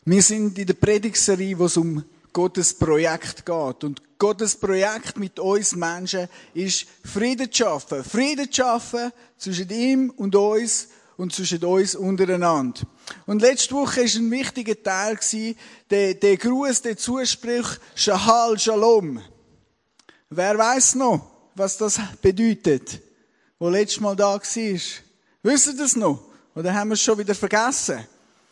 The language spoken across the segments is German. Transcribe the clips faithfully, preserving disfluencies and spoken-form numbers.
Wir sind in der Predigtserie, wo es um Gottes Projekt geht. Und Gottes Projekt mit uns Menschen ist, Frieden zu schaffen. Frieden zu schaffen zwischen ihm und uns und zwischen uns untereinander. Und letzte Woche war ein wichtiger Teil, der, der Gruß, der Zuspruch, Shahal Shalom. Wer weiß noch, was das bedeutet, wo letztes Mal da war? Wisst ihr das noch? Oder haben wir es schon wieder vergessen?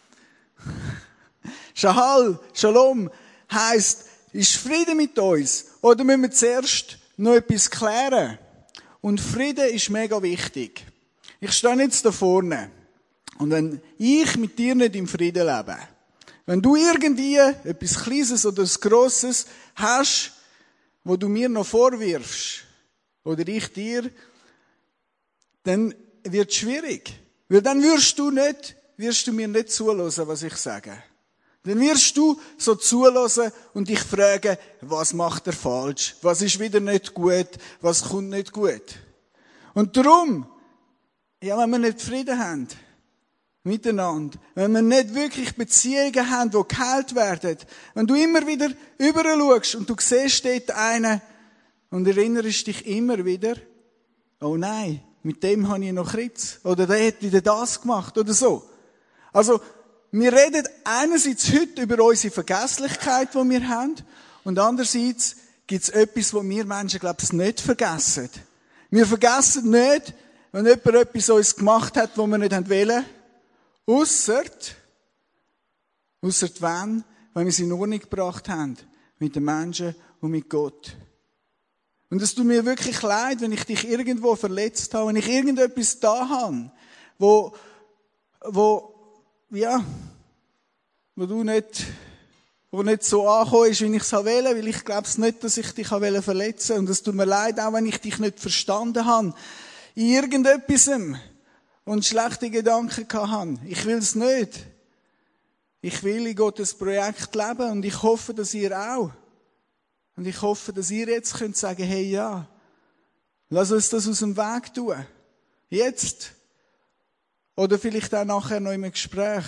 Shahal Shalom heisst, ist Frieden mit uns? Oder müssen wir zuerst noch etwas klären? Und Frieden ist mega wichtig. Ich stehe jetzt da vorne. Und wenn ich mit dir nicht im Frieden lebe, wenn du irgendwie etwas Kleines oder etwas Grosses hast, wo du mir noch vorwirfst, oder ich dir, dann wird es schwierig. Weil dann wirst du nicht, wirst du mir nicht zuhören, was ich sage. Dann wirst du so zuhören und dich fragen, was macht er falsch? Was ist wieder nicht gut? Was kommt nicht gut? Und darum, ja, wenn wir nicht Frieden haben, miteinander, wenn wir nicht wirklich Beziehungen haben, die geheilt werden, wenn du immer wieder überall schaust und du siehst dort einen und erinnerst dich immer wieder, oh nein, mit dem habe ich noch Kritz, oder der hat wieder das gemacht, oder so. Also, wir reden einerseits heute über unsere Vergesslichkeit, die wir haben, und andererseits gibt es etwas, was wir Menschen, glaube ich, nicht vergessen. Wir vergessen nicht, wenn jemand etwas uns gemacht hat, was wir nicht wollen, ausser, ausser wenn, wenn wir es in Ordnung gebracht haben, mit den Menschen und mit Gott. Und es tut mir wirklich leid, wenn ich dich irgendwo verletzt habe, wenn ich irgendetwas da habe, wo, wo, ja, wo du nicht, wo nicht so angekommen ist, wie ich es wollte, weil ich glaube es nicht, dass ich dich verletzen wollte. Und es tut mir leid, auch wenn ich dich nicht verstanden habe, in irgendetwas und schlechte Gedanken hatte. Ich will es nicht. Ich will in Gottes Projekt leben und ich hoffe, dass ihr auch. Und ich hoffe, dass ihr jetzt könnt sagen, hey, ja, lass uns das aus dem Weg tun. Jetzt. Oder vielleicht auch nachher noch im Gespräch.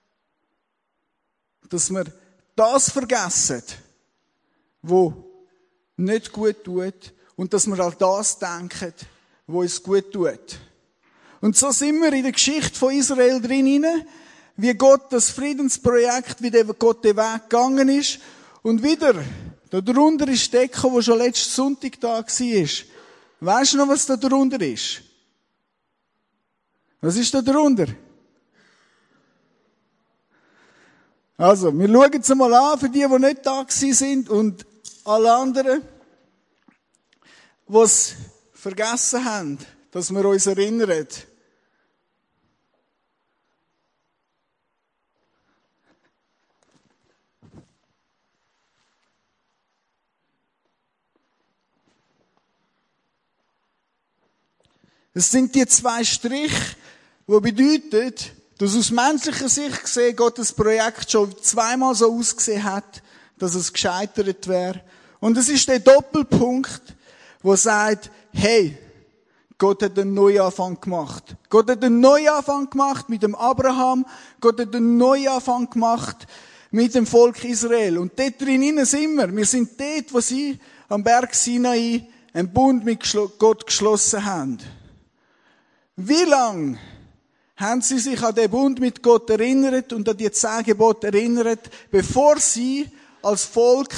Dass wir das vergessen, was nicht gut tut, und dass wir an das denken, was uns gut tut. Und so sind wir in der Geschichte von Israel drin, wie Gott das Friedensprojekt, wie Gott den Weg gegangen ist. Und wieder, da drunter ist Deko, wo schon letzten Sonntag da war. Weisst du noch, was da drunter ist? Was ist da drunter? Also, wir schauen es mal an, für die, die nicht da sind, und alle anderen, die es vergessen haben, dass wir uns erinnern. Es sind die zwei Striche, die bedeuten, dass aus menschlicher Sicht gesehen Gott das Projekt schon zweimal so ausgesehen hat, dass es gescheitert wäre. Und es ist der Doppelpunkt, wo sagt, hey, Gott hat einen Neuanfang gemacht. Gott hat einen Neuanfang gemacht mit dem Abraham. Gott hat einen Neuanfang gemacht mit dem Volk Israel. Und dort drinnen sind wir. Wir sind dort, wo sie am Berg Sinai einen Bund mit Gott geschlossen haben. Wie lange haben sie sich an den Bund mit Gott erinnert und an die zehn Gebote erinnert, bevor sie als Volk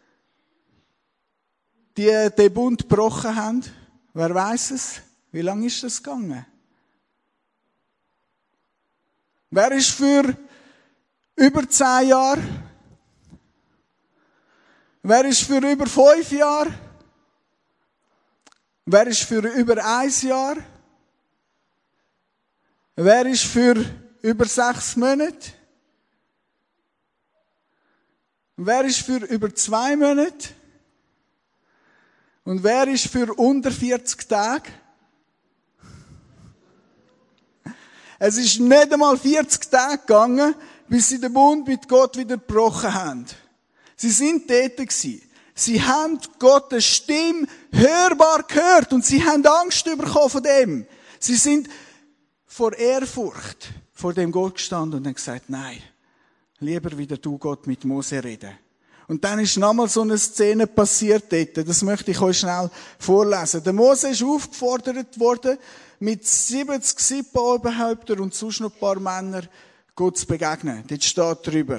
die, den Bund gebrochen haben? Wer weiß es? Wie lange ist das gegangen? Wer ist für über zehn Jahre? Wer ist für über fünf Jahre? Wer ist für über ein Jahr? Wer ist für über sechs Monate? Wer ist für über zwei Monate? Und wer ist für unter vierzig Tage? Es ist nicht einmal vierzig Tage gegangen, bis sie den Bund mit Gott wieder gebrochen haben. Sie sind dort gewesen. Sie haben Gottes Stimme hörbar gehört und sie haben Angst bekommen von dem. Sie sind vor Ehrfurcht vor dem Gott gestanden und haben gesagt, nein, lieber wieder du Gott mit Mose reden. Und dann ist nochmal so eine Szene passiert dort. Das möchte ich euch schnell vorlesen. Der Mose ist aufgefordert worden, mit siebzig Sippa-Oberhäuptern und sonst noch ein paar Männern Gott zu begegnen. Dort steht drüber: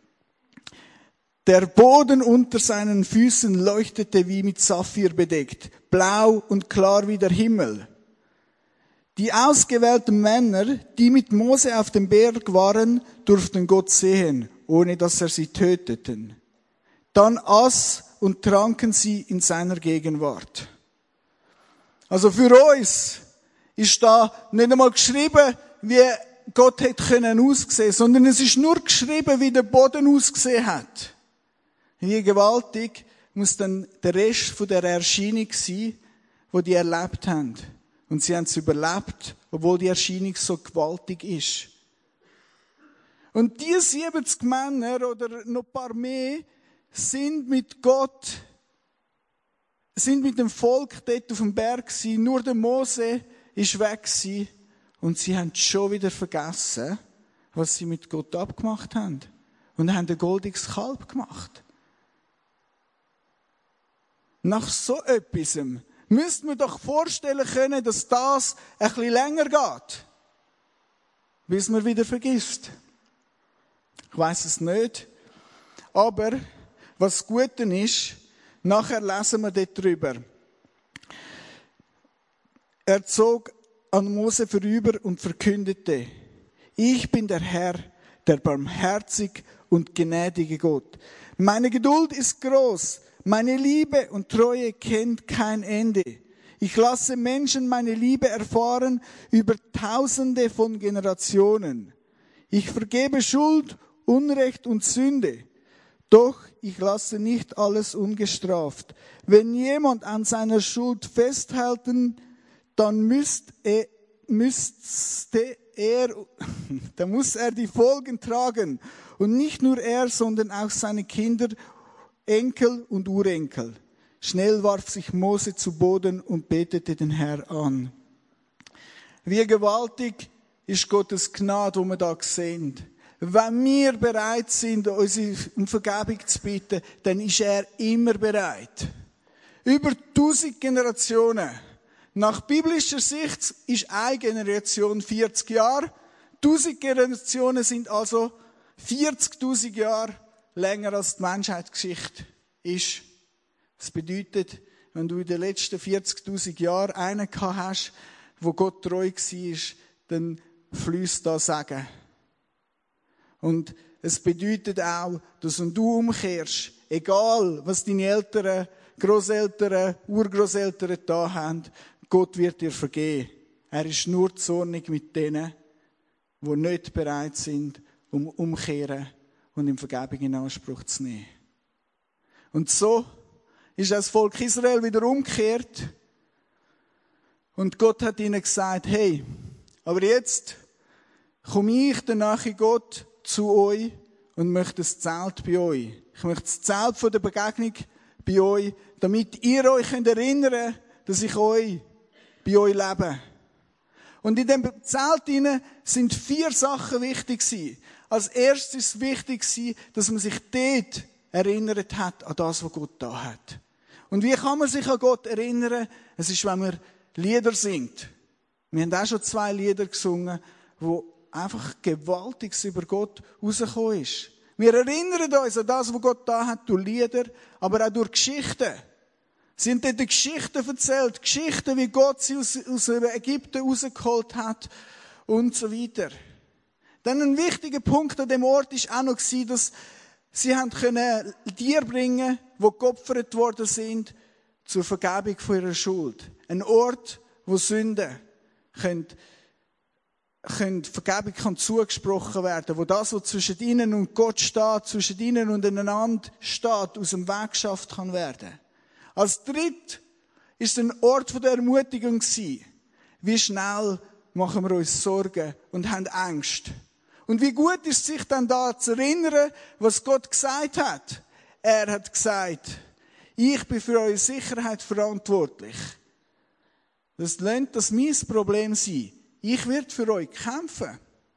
Der Boden unter seinen Füßen leuchtete wie mit Saphir bedeckt, blau und klar wie der Himmel. Die ausgewählten Männer, die mit Mose auf dem Berg waren, durften Gott sehen, ohne dass er sie töteten. Dann aß und tranken sie in seiner Gegenwart. Also für uns ist da nicht einmal geschrieben, wie Gott hätte können aussehen, sondern es ist nur geschrieben, wie der Boden ausgesehen hat. Wie gewaltig muss dann der Rest von der Erscheinung sein, wo die erlebt haben. Und sie haben es überlebt, obwohl die Erscheinung so gewaltig ist. Und die siebzig Männer oder noch ein paar mehr sind mit Gott, sind mit dem Volk dort auf dem Berg gewesen. Nur der Mose ist weg gewesen. Und sie haben schon wieder vergessen, was sie mit Gott abgemacht haben. Und haben ein goldiges Kalb gemacht. Nach so etwas müsste man doch vorstellen können, dass das ein bisschen länger geht. Bis man wieder vergisst. Ich weiss es nicht. Aber was das Gute ist, nachher lesen wir dort drüber. Er zog an Mose vorüber und verkündete: Ich bin der Herr, der barmherzig und gnädige Gott. Meine Geduld ist groß. Meine Liebe und Treue kennt kein Ende. Ich lasse Menschen meine Liebe erfahren über Tausende von Generationen. Ich vergebe Schuld, Unrecht und Sünde. Doch ich lasse nicht alles ungestraft. Wenn jemand an seiner Schuld festhalten, dann müsste er, müsste er, dann muss er die Folgen tragen. Und nicht nur er, sondern auch seine Kinder, Enkel und Urenkel. Schnell warf sich Mose zu Boden und betete den Herrn an. Wie gewaltig ist Gottes Gnade, die wir da sehen. Wenn wir bereit sind, uns um Vergebung zu bitten, dann ist er immer bereit. Über tausend Generationen. Nach biblischer Sicht ist eine Generation vierzig Jahre. tausend Generationen sind also vierzigtausend Jahre länger als die Menschheitsgeschichte ist. Das bedeutet, wenn du in den letzten vierzigtausend Jahren einen gehabt hast, wo Gott treu war, dann fließt da Segen. Und es bedeutet auch, dass wenn du umkehrst, egal was deine Eltern, Grosseltern, Urgroßeltern da haben, Gott wird dir vergeben. Er ist nur zornig mit denen, die nicht bereit sind, um umkehren und in Vergebung in Anspruch zu nehmen. Und so ist das Volk Israel wieder umgekehrt. Und Gott hat ihnen gesagt: Hey, aber jetzt komme ich, der nahe Gott, zu euch und möchte das Zelt bei euch. Ich möchte das Zelt von der Begegnung bei euch, damit ihr euch erinnern könnt, dass ich euch bei euch lebe. Und in dem Zelt sind vier Sachen wichtig gewesen. Als erstes ist wichtig gewesen, dass man sich dort erinnert hat an das, was Gott da hat. Und wie kann man sich an Gott erinnern? Es ist, wenn man Lieder singt. Wir haben auch schon zwei Lieder gesungen, wo einfach Gewaltiges über Gott rausgekommen ist. Wir erinnern uns an das, was Gott da hat, durch Lieder, aber auch durch Geschichten. Sie haben dort Geschichten erzählt, Geschichten, wie Gott sie aus, aus Ägypten rausgeholt hat und so weiter. Dann ein wichtiger Punkt an dem Ort war auch noch, dass sie haben können Tiere bringen, die geopfert worden sind, zur Vergebung von ihrer Schuld. Ein Ort, wo Sünden können Können, Vergebung kann zugesprochen werden, wo das, was zwischen ihnen und Gott steht, zwischen ihnen und einander steht, aus dem Weg geschafft kann werden. Als dritt ist es ein Ort der Ermutigung gewesen. Wie schnell machen wir uns Sorgen und haben Angst. Und wie gut ist es, sich dann da zu erinnern, was Gott gesagt hat. Er hat gesagt: Ich bin für eure Sicherheit verantwortlich. Das lernt das mein Problem sein. Ich werde für euch kämpfen.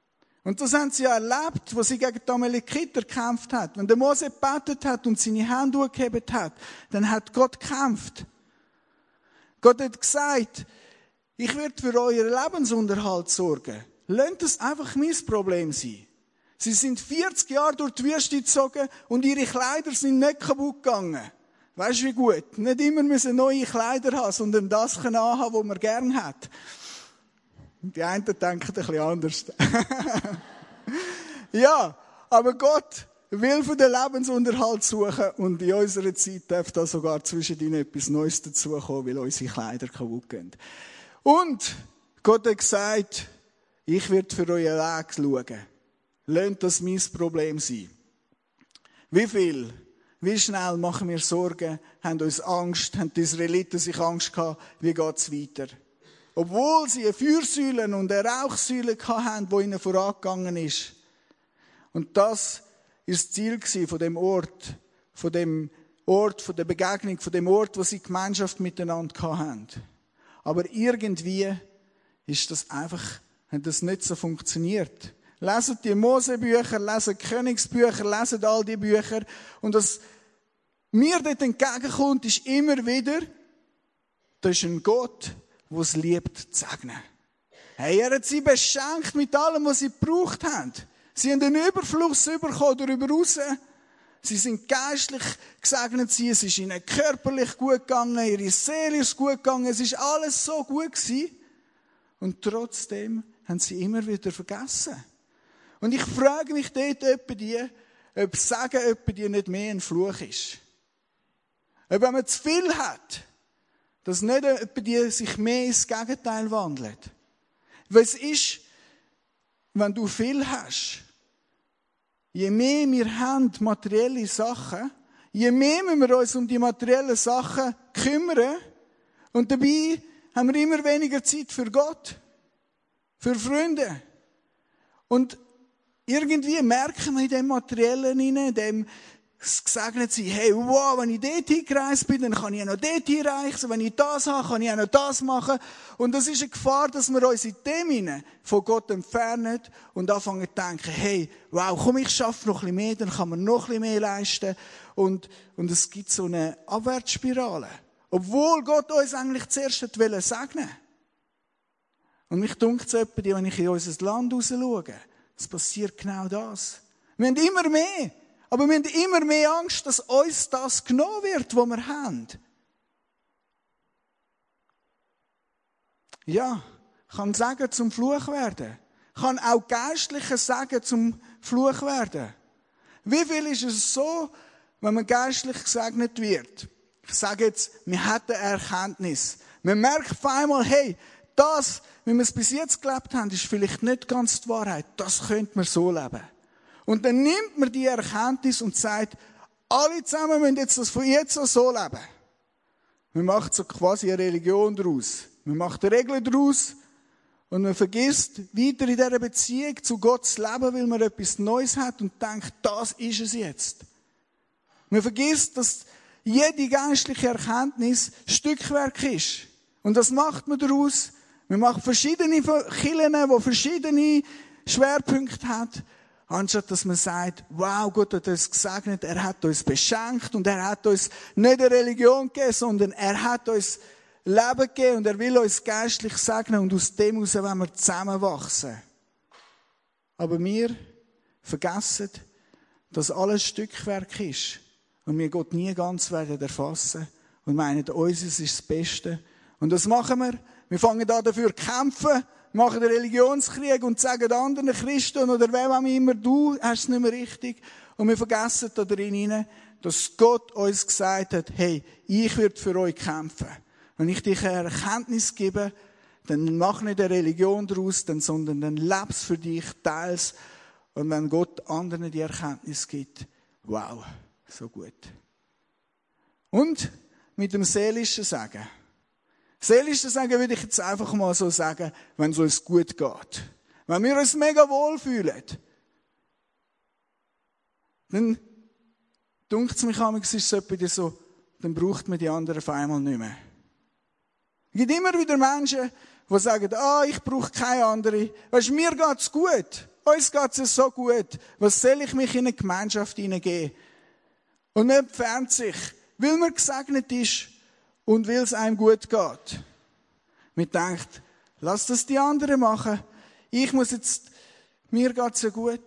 Und das haben sie ja erlebt, wo sie gegen die Amalekiter gekämpft hat. Wenn der Mose gebetet hat und seine Hände hochgehoben hat, dann hat Gott gekämpft. Gott hat gesagt, ich werde für euren Lebensunterhalt sorgen. Lasst das einfach mein Problem sein. Sie sind vierzig Jahre durch die Wüste gezogen und ihre Kleider sind nicht kaputt gegangen. Weisst du, wie gut? Nicht immer müssen neue Kleider haben, sondern das können anhaben, was man gerne hat. Die einen denken ein bisschen anders. Ja, aber Gott will für den Lebensunterhalt suchen und in unserer Zeit darf da sogar zwischendrin etwas Neues dazukommen, weil unsere Kleider kaputt gehen. Und Gott hat gesagt, ich werde für euren Weg schauen. Lasst das mein Problem sein. Wie viel, wie schnell machen wir Sorgen, haben uns Angst, haben die Israeliten sich Angst gehabt, wie geht es weiter? Obwohl sie eine Feuersäule und eine Rauchsäule hatten, die ihnen vorangegangen ist. Und das ist das Ziel von dem Ort, von dem Ort, von der Begegnung, von dem Ort, wo sie Gemeinschaft miteinander hatten. Aber irgendwie ist das einfach, hat das nicht so funktioniert. Leset die Mosebücher, leset Königsbücher, leset all die Bücher. Und was mir dort entgegenkommt, ist immer wieder, da ist ein Gott, der es liebt zu segnen. Hey, er hat sie beschenkt mit allem, was sie gebraucht haben. Sie haben einen Überfluss bekommen darüber raus. Sie sind geistlich gesegnet, sie, es ist ihnen körperlich gut gegangen, ihre Seele ist gut gegangen, es ist alles so gut gewesen. Und trotzdem haben sie immer wieder vergessen. Und ich frage mich dort etwa die, ob Sagen etwa die nicht mehr ein Fluch ist. Ob wenn man zu viel hat, dass nicht etwa die sich mehr ins Gegenteil wandelt. Weil es ist, wenn du viel hast, je mehr wir haben, materielle Sachen, je mehr müssen wir uns um die materiellen Sachen kümmern. Und dabei haben wir immer weniger Zeit für Gott, für Freunde. Und irgendwie merken wir in dem Materiellen hinein, in dem gesegnet sein, hey, wow, wenn ich dort hingereist bin, dann kann ich auch noch dort hinreichen. Wenn ich das habe, kann ich auch noch das machen. Und das ist eine Gefahr, dass wir uns in dem hinein von Gott entfernen und anfangen zu denken, hey, wow, komm, ich schaffe noch ein bisschen mehr, dann kann man noch ein bisschen mehr leisten. Und, und es gibt so eine Abwärtsspirale. Obwohl Gott uns eigentlich zuerst segnen wollte. Und mich dunkt es etwa, wenn ich in unser Land raus schaue, es passiert genau das. Wir haben immer mehr. Aber wir haben immer mehr Angst, dass uns das genommen wird, was wir haben. Ja, kann Sagen zum Fluch werden. Kann auch geistliche Sagen zum Fluch werden. Wie viel ist es so, wenn man geistlich gesegnet wird? Ich sage jetzt, wir hatten Erkenntnis. Man merkt auf einmal, hey, das, wie wir es bis jetzt gelebt haben, ist vielleicht nicht ganz die Wahrheit. Das könnte man so leben. Und dann nimmt man die Erkenntnis und sagt, alle zusammen müssen jetzt das von jetzt an so leben. Man macht so quasi eine Religion daraus. Man macht Regeln daraus und man vergisst weiter in dieser Beziehung zu Gott zu leben, weil man etwas Neues hat und denkt, das ist es jetzt. Man vergisst, dass jede geistliche Erkenntnis Stückwerk ist. Und das macht man daraus. Man macht verschiedene Kirchen, die verschiedene Schwerpunkte haben. Anstatt dass man sagt, wow, Gott hat uns gesegnet, er hat uns beschenkt und er hat uns nicht eine Religion gegeben, sondern er hat uns Leben gegeben und er will uns geistlich segnen und aus dem heraus wollen wir zusammenwachsen. Aber wir vergessen, dass alles Stückwerk ist und wir Gott nie ganz werden erfassen und meinen, unseres ist das Beste. Und das machen wir. Wir fangen an dafür zu kämpfen, machen den Religionskrieg und sagen anderen Christen oder wem auch immer, du hast es nicht mehr richtig. Und wir vergessen da drin, dass Gott uns gesagt hat, hey, ich werde für euch kämpfen. Wenn ich dir eine Erkenntnis gebe, dann mach nicht eine Religion daraus, sondern dann leb's für dich, teils. Und wenn Gott anderen die Erkenntnis gibt, wow, so gut. Und mit dem seelischen Sagen. Seelische Sagen würde ich jetzt einfach mal so sagen, wenn es uns gut geht. Wenn wir uns mega wohlfühlen, dann dunkt es mich an, es ist so etwas so, dann braucht man die anderen auf einmal nicht mehr. Es gibt immer wieder Menschen, die sagen, ah, ich brauche keine andere. Weißt du, mir geht's gut. uns geht's ja so gut. Was soll ich mich in eine Gemeinschaft hineingeben? Und man entfernt sich, weil man gesegnet ist und weil es einem gut geht. Man denkt, lass das die anderen machen. Ich muss jetzt, mir geht's ja gut.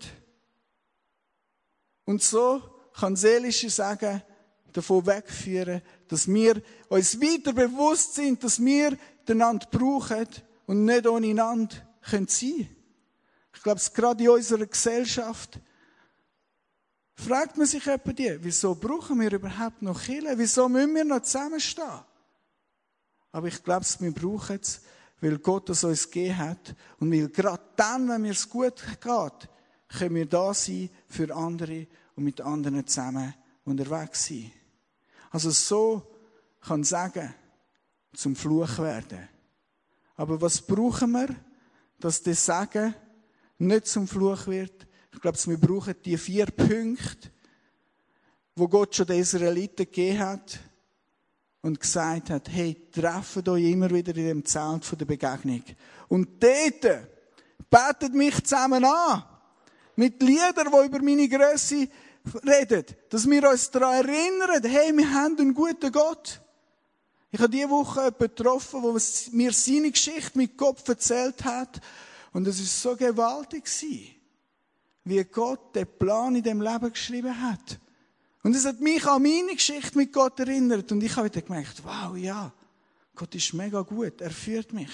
Und so kann seelische Sagen davon wegführen, dass wir uns weiter bewusst sind, dass wir einander brauchen und nicht ohne einander sein können. Ich glaube, es gerade in unserer Gesellschaft fragt man sich etwa die, wieso brauchen wir überhaupt noch Kirche? Wieso müssen wir noch zusammenstehen? Aber ich glaube, wir brauchen es, weil Gott es uns gegeben hat und weil gerade dann, wenn mir es gut geht, können wir da sein für andere und mit anderen zusammen unterwegs sein. Also so kann Sagen zum Fluch werden. Aber was brauchen wir, dass das Sagen nicht zum Fluch wird? Ich glaube, wir brauchen die vier Punkte, wo Gott schon den Israeliten gegeben hat und gesagt hat, hey, trefft euch immer wieder in dem Zelt von der Begegnung. Und dort betet mich zusammen an. Mit Liedern, die über meine Grösse reden. Dass wir uns daran erinnern, hey, wir haben einen guten Gott. Ich habe diese Woche jemanden getroffen, der mir seine Geschichte mit Gott erzählt hat. Und es war so gewaltig, wie Gott den Plan in dem Leben geschrieben hat. Und es hat mich an meine Geschichte mit Gott erinnert. Und ich habe wieder gemerkt, wow, ja, Gott ist mega gut, er führt mich.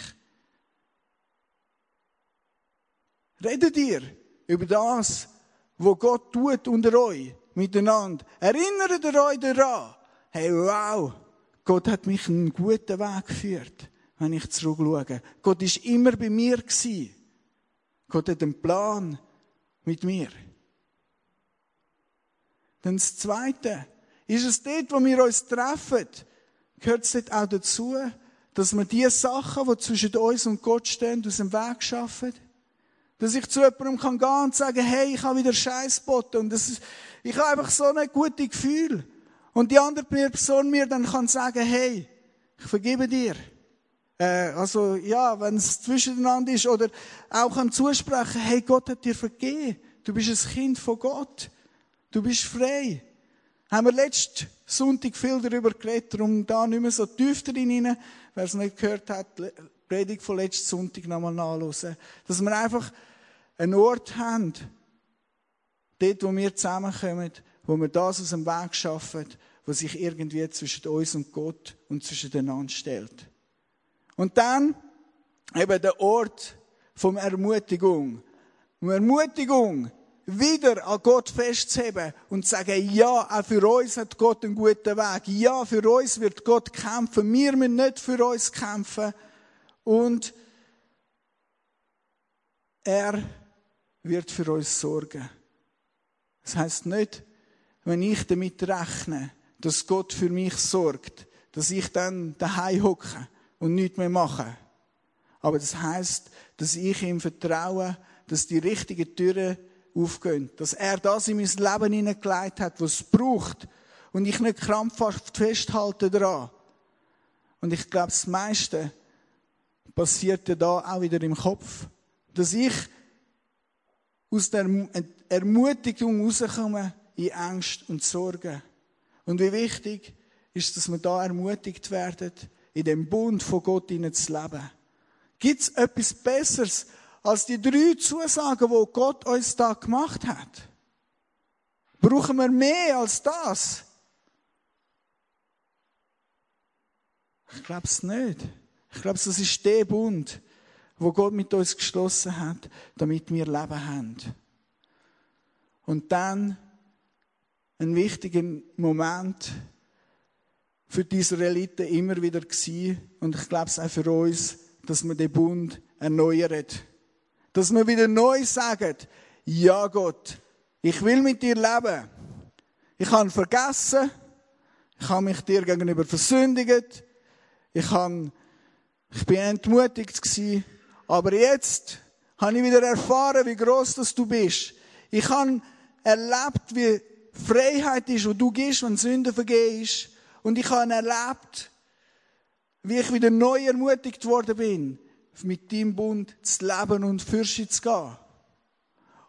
Redet ihr über das, was Gott tut unter euch, miteinander. Erinnert ihr euch daran, hey, wow, Gott hat mich einen guten Weg geführt, wenn ich zurückschaue. Gott ist immer bei mir gewesen. Gott hat einen Plan mit mir. Dann das Zweite, ist es dort, wo wir uns treffen, gehört es dort auch dazu, dass wir die Sachen, die zwischen uns und Gott stehen, aus dem Weg schaffen. Dass ich zu jemandem kann gehen und sagen, hey, ich habe wieder Scheiß geboten. Und das ist, ich habe einfach so ein gutes Gefühl. Und die andere Person mir dann kann sagen, hey, ich vergebe dir. Äh, also, ja, wenn es zwischeneinander ist. Oder auch kann zusprechen, hey, Gott hat dir vergeben. Du bist ein Kind von Gott. Du bist frei. Haben wir letzten Sonntag viel darüber geredet, darum da nicht mehr so tief drin rein. Wer es nicht gehört hat, die Predigt von letzten Sonntag nochmal nachhören. Dass wir einfach einen Ort haben, dort, wo wir zusammenkommen, wo wir das aus dem Weg schaffen, was sich irgendwie zwischen uns und Gott und zwischen einander stellt. Und dann eben der Ort von Ermutigung. Um Ermutigung wieder an Gott festzuheben und zu sagen, ja, auch für uns hat Gott einen guten Weg. Ja, für uns wird Gott kämpfen. Wir müssen nicht für uns kämpfen. Und er wird für uns sorgen. Das heisst nicht, wenn ich damit rechne, dass Gott für mich sorgt, dass ich dann daheim hocke und nichts mehr mache. Aber das heisst, dass ich ihm vertraue, dass die richtigen Türen aufgehen, dass er das in mein Leben hineingelegt hat, was es braucht, und ich nicht krampfhaft festhalte daran. Und ich glaube, das meiste passiert ja da auch wieder im Kopf, dass ich aus der Ermutigung rauskomme in Angst und Sorge. Und wie wichtig ist, dass wir da ermutigt werden, in dem Bund von Gott hinein zu leben. Gibt es etwas Besseres als die drei Zusagen, die Gott uns da gemacht hat? Brauchen wir mehr als das? Ich glaube es nicht. Ich glaube, das ist der Bund, wo Gott mit uns geschlossen hat, damit wir Leben haben. Und dann ein wichtiger Moment für die Israeliten immer wieder gewesen, und ich glaube es auch für uns, dass wir den Bund erneuern. Dass wir wieder neu sagen, ja Gott, ich will mit dir leben. Ich habe vergessen, ich habe mich dir gegenüber versündigt, ich, habe, ich bin entmutigt gewesen, aber jetzt habe ich wieder erfahren, wie gross das du bist. Ich habe erlebt, wie Freiheit ist, wo du gehst, wenn Sünde vergeben ist. Und ich habe erlebt, wie ich wieder neu ermutigt worden bin, mit deinem Bund zu leben und für sie zu gehen.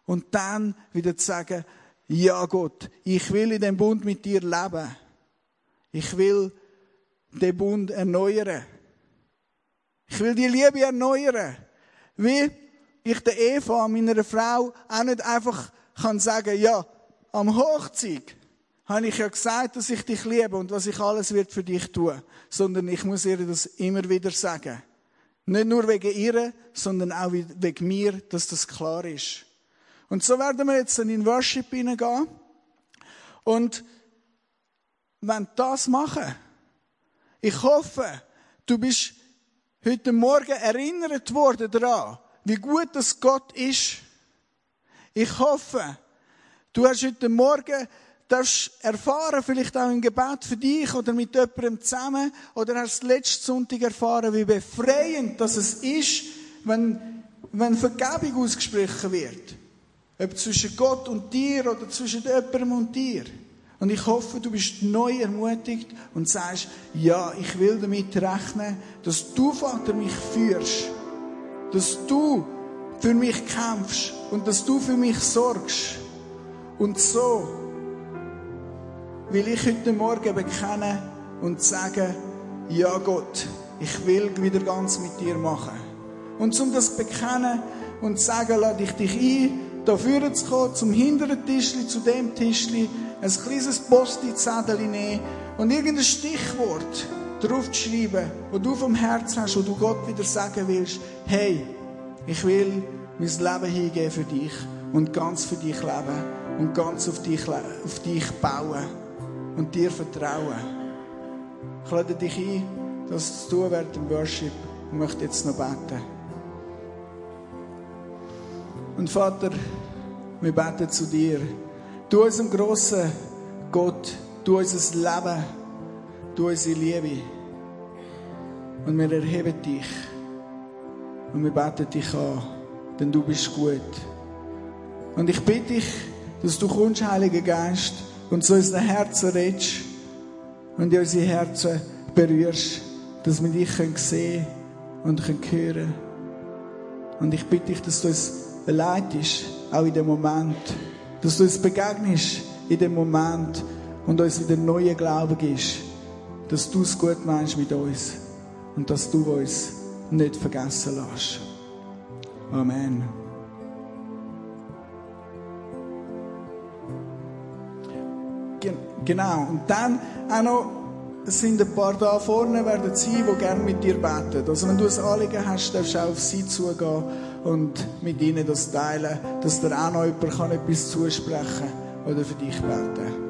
Und dann wieder zu sagen, ja Gott, ich will in dem Bund mit dir leben. Ich will den Bund erneuern. Ich will die Liebe erneuern. Wie ich der Eva, meiner Frau, auch nicht einfach kann sagen, ja, am Hochzeit habe ich ja gesagt, dass ich dich liebe und was ich alles wird für dich tun. Sondern ich muss ihr das immer wieder sagen. Nicht nur wegen ihr, sondern auch wegen mir, dass das klar ist. Und so werden wir jetzt in Worship hineingehen. Und wenn das machen, ich hoffe, du bist heute Morgen erinnert worden daran, wie gut das Gott ist. Ich hoffe, du hast heute Morgen darfst erfahren, vielleicht auch im Gebet für dich oder mit jemandem zusammen, oder hast letzten Sonntag erfahren, wie befreiend das es ist, wenn, wenn Vergebung ausgesprochen wird. Ob zwischen Gott und dir oder zwischen jemandem und dir. Und ich hoffe, du bist neu ermutigt und sagst, ja, ich will damit rechnen, dass du, Vater, mich führst. Dass du für mich kämpfst und dass du für mich sorgst. Und so will ich heute Morgen bekennen und sagen, ja Gott, ich will wieder ganz mit dir machen. Und um das zu bekennen und zu sagen, lade ich dich ein, da vorne zu kommen, zum hinteren Tischli, zu dem Tischli, ein kleines Post-it-Zettel nehmen und irgendein Stichwort drauf zu schreiben, das du vom Herzen hast, wo du Gott wieder sagen willst, hey, ich will mein Leben hingeben für dich und ganz für dich leben und ganz auf dich, auf dich bauen und dir vertrauen. Ich lade dich ein, das zu tun während dem Worship und möchte jetzt noch beten. Und Vater, wir beten zu dir. Du unserem grossen Gott, du unser Leben, du unsere Liebe. Und wir erheben dich. Und wir beten dich an, denn du bist gut. Und ich bitte dich, dass du kommst, Heiliger Geist, und zu unseren Herzen redest und in unsere Herzen berührst, dass wir dich sehen und hören können. Und ich bitte dich, dass du uns leitest, auch in dem Moment, dass du uns begegnest in dem Moment und uns wieder neuen Glauben gibst, dass du es gut meinst mit uns und dass du uns nicht vergessen lässt. Amen. Genau. Und dann auch noch, es sind ein paar da vorne, werden sie, die gerne mit dir beten. Also wenn du ein Anliegen hast, darfst du auch auf sie zugehen und mit ihnen das teilen, dass dir auch noch jemand etwas zusprechen kann oder für dich beten.